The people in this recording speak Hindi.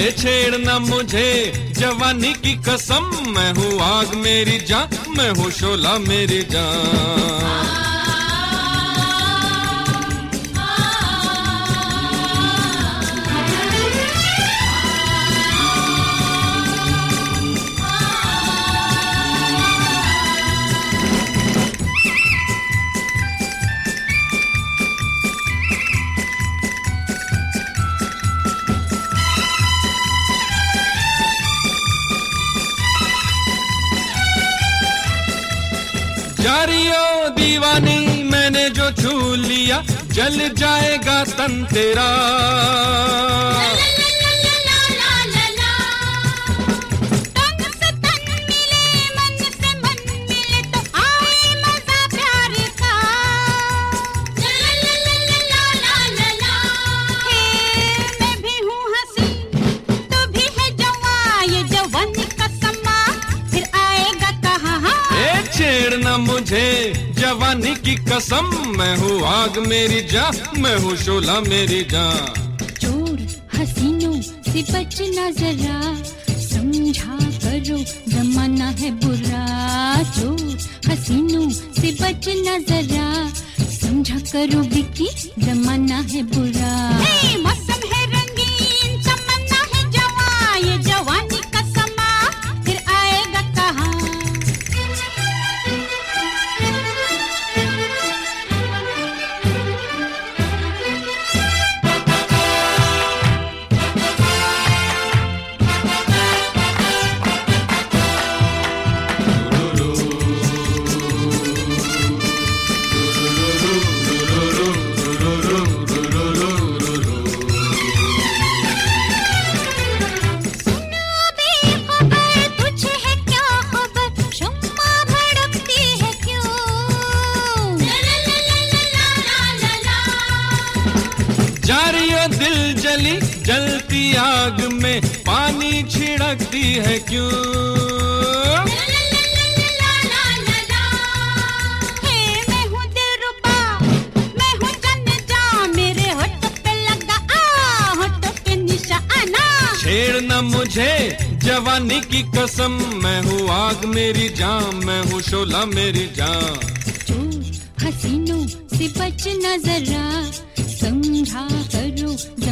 छेड़ना मुझे जवानी की कसम, मैं हूँ आग मेरी जान, मैं हूँ शोला मेरी जान। जारियो दीवानी मैंने जो छू लिया, जल जाएगा तन तेरा। तन से तन मिले, मन से मन मिले तो आए मजा प्यार का। मैं भी हूँ हंसी, तू भी है जवां, ये जवानी का समा फिर आएगा कहाँ। छेड़ना मुझे जवानी की कसम, मैं हूँ आग मेरी जान, मैं हूँ शोला मेरी जान। चोर हसीनों से बचना जरा, समझा करो जमाना है बुरा। चोर हसीनों से बचना जरा, समझा करो बिकी जमाना है बुरा। मौसम है रंगीन, तमन्ना है जवां, ये जवानी का समा फिर आएगा कहाँ। दिल जली जलती आग में पानी छिड़कती है क्यों। मैं हूँ दिलरुबा, मैं हूँ जान, मेरे होठों पे लगा होठों के निशाना। छेड़ना मुझे जवानी की कसम, मैं हूँ आग मेरी जान, मैं हूँ शोला मेरी जान। चोर हसीनों से बचना जरा, समझा करो